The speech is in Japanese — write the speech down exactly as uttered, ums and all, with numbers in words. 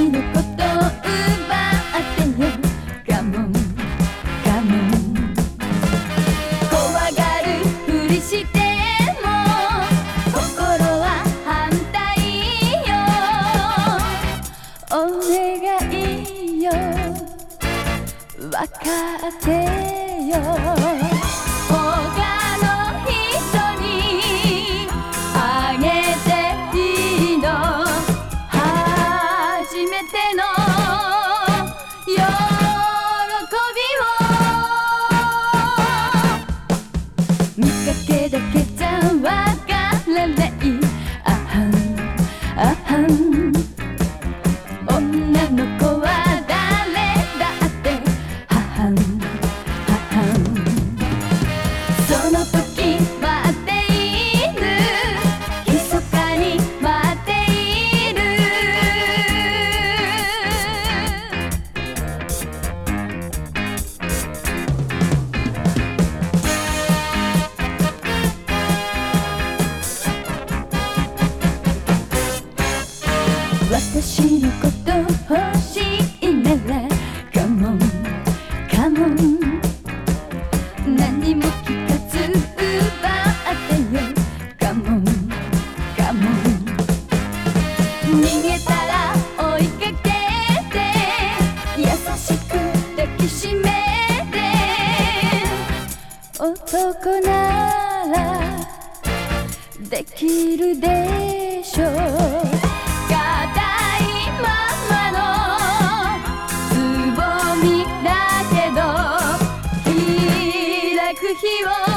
のこと奪ってよカモンカモン怖がるふりしても心は反対よお願いよ分かってよ他の人にあげていいの初めての喜びを見かけだけじゃわからないあはんあはん女の子は誰だってははんははんその時待っている密かに待っている私のこと欲しいならカモンカモン何も聞かず奪ってよカモンカモン逃げたら追いかけて優しく抱きしめて男ならできるでしょう硬いままのつぼみだけど開く日を